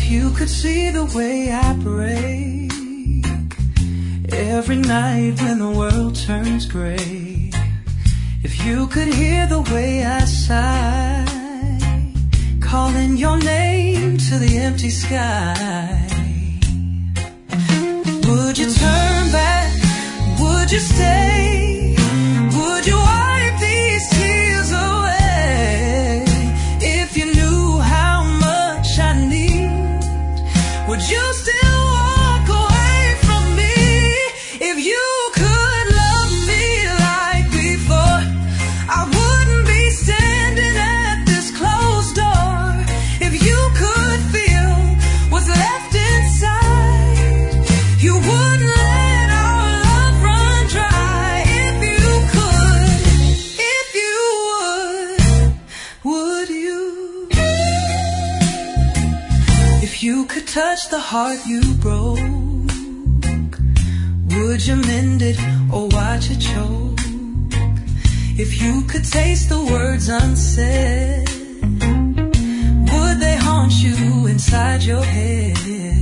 you could see the way I break every night when the world turns gray, if you could hear the way I sigh, calling your name to the empty sky, would you turn back? Would you stay? Would you wipe these tears away? If you knew how much I need, would you still walk away from me? If you could love me like before, I wouldn't be standing at this closed door. If you could feel what's left inside, you wouldn't let our love run dry. If you could, if you would you? If you could touch the heart you broke, would you mend it or watch it choke? If you could taste the words unsaid, would they haunt you inside your head?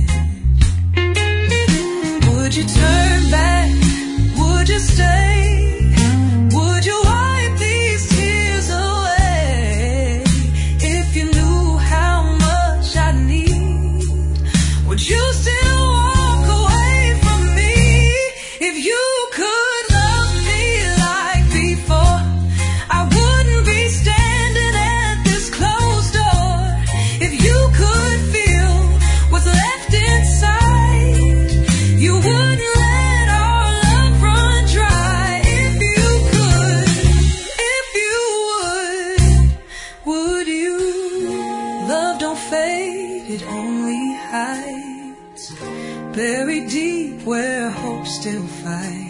Would you turn back? Would you stay? Would you wipe these tears away? If you knew how much I need, would you still walk away from me? If you could love me like before, I wouldn't be standing at this closed door. If you could feel what's left inside, you wouldn't let our love run dry. If you could, if you would you? Love don't fade, it only hides, buried deep where hope still fights.